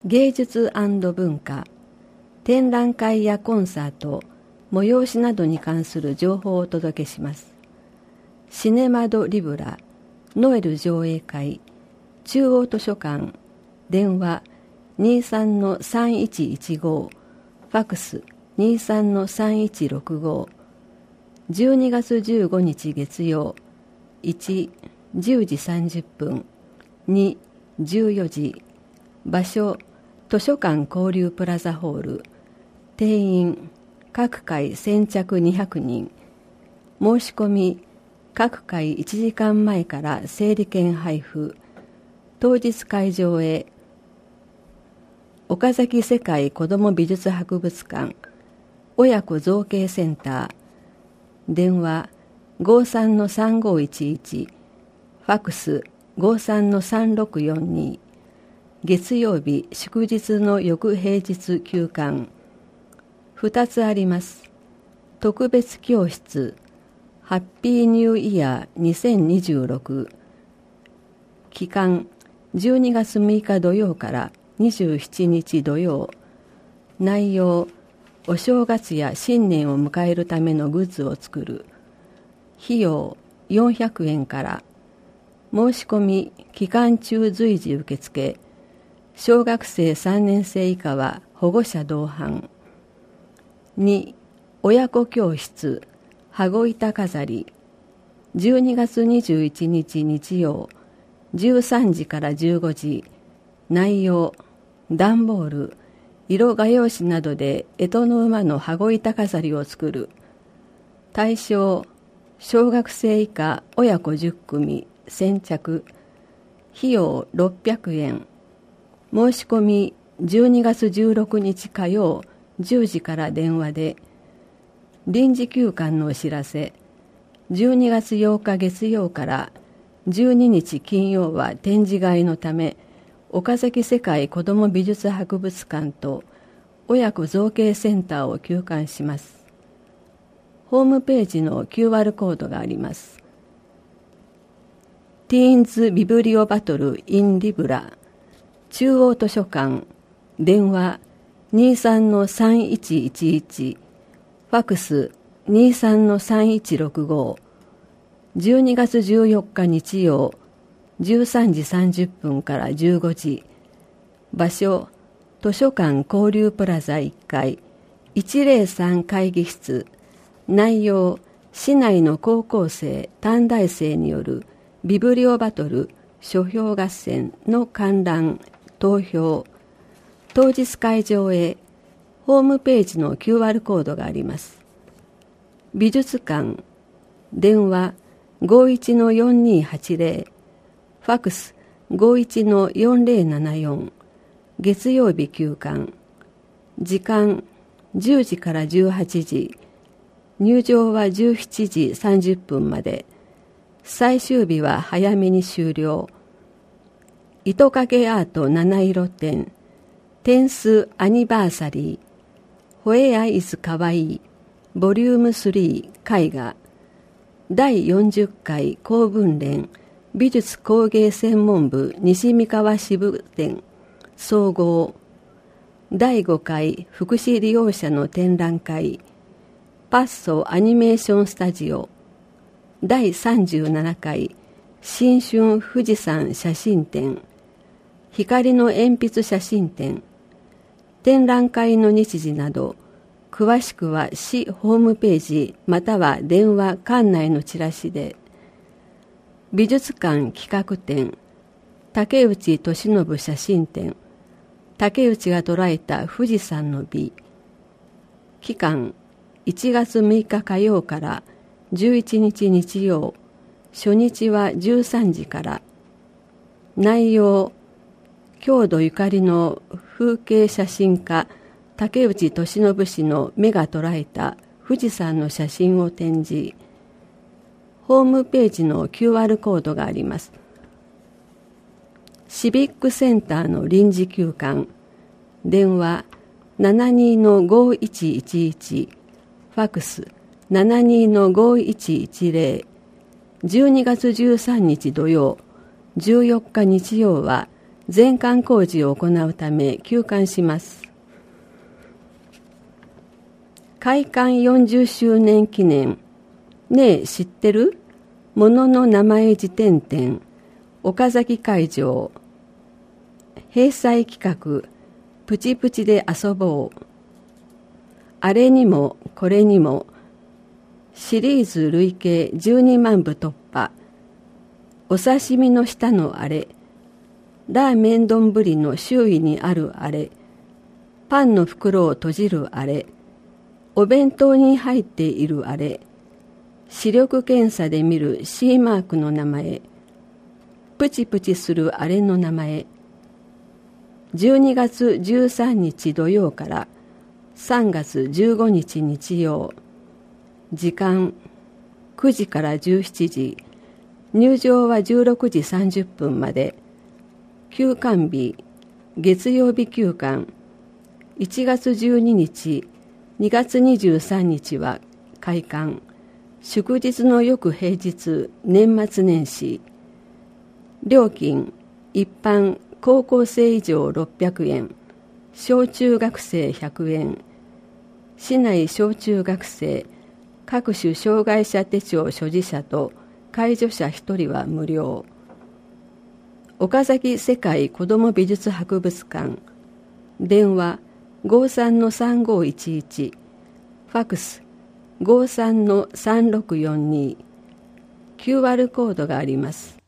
芸術&文化、展覧会やコンサート、催しなどに関する情報をお届けします。シネマドリブラ、ノエル上映会、中央図書館、電話 23-3115、ファクス 23-3165、12月15日月曜、1、10時30分、2、14時、場所、図書館交流プラザホール、定員、各回先着200人、申し込み、各回1時間前から整理券配布、当日会場へ、岡崎世界子ども美術博物館、親子造形センター、電話 53-3511、ファクス 53-3642、月曜日祝日の翌平日休館、2つあります。特別教室、ハッピーニューイヤー2026、期間12月6日土曜から27日土曜、内容、お正月や新年を迎えるためのグッズを作る、費用400円から、申し込み期間中随時受付、小学生3年生以下は保護者同伴。2、親子教室、羽子板飾り、12月21日日曜、13時から15時、内容、段ボール、色画用紙などで干支の馬の羽子板飾りを作る。対象、小学生以下親子10組、先着。費用600円。申し込み12月16日火曜10時から電話で。臨時休館のお知らせ。12月8日月曜から12日金曜は展示会のため、岡崎世界子ども美術博物館と親子造形センターを休館します。ホームページの QR コードがあります。ティーンズビブリオバトル in リブラ、中央図書館、電話 23-3111、ファクス 23-3165、12月14日日曜、13時30分から15時、場所、図書館交流プラザ1階、103会議室、内容、市内の高校生、短大生によるビブリオバトル、書評合戦の観覧、投票、当日会場へ、ホームページの QR コードがあります。美術館、電話51-4280、ファクス 51-4074、月曜日休館、時間10時から18時、入場は17時30分まで、最終日は早めに終了。糸かけアート七色展、テンスアニバーサリー、ホエアイズかわいい、ボリューム3絵画、第40回公文連美術工芸専門部西三河支部展総合、第5回福祉利用者の展覧会、パッソアニメーションスタジオ、第37回新春富士山写真展、光の鉛筆写真展、展覧会の日時など、詳しくは市ホームページまたは電話館内のチラシで。美術館企画展、竹内俊信写真展、竹内が捉えた富士山の美。期間1月6日火曜から11日日曜、初日は13時から。内容、郷土ゆかりの風景写真家竹内俊信氏の目が捉えた富士山の写真を展示。ホームページの QR コードがあります。シビックセンターの臨時休館、電話 72-5111、ファクス 72-5110、12月13日土曜、14日日曜は全館工事を行うため休館します。開館40周年記念、ねえ知ってる？ものの名前辞典展、岡崎会場、閉鎖企画、プチプチで遊ぼう。あれにもこれにも、シリーズ累計12万部突破。お刺身の下のあれ、ラーメン丼の周囲にあるあれ、パンの袋を閉じるあれ、お弁当に入っているあれ、視力検査で見る C マークの名前、プチプチするあれの名前、12月13日土曜から3月15日日曜、時間9時から17時、入場は16時30分まで。休館日、月曜日休館、1月12日、2月23日は開館、祝日の翌平日、年末年始。料金、一般高校生以上600円、小中学生100円、市内小中学生、各種障害者手帳所持者と介助者1人は無料。岡崎世界子ども美術博物館、電話53-3511、ファクス53-3642、QR コードがあります。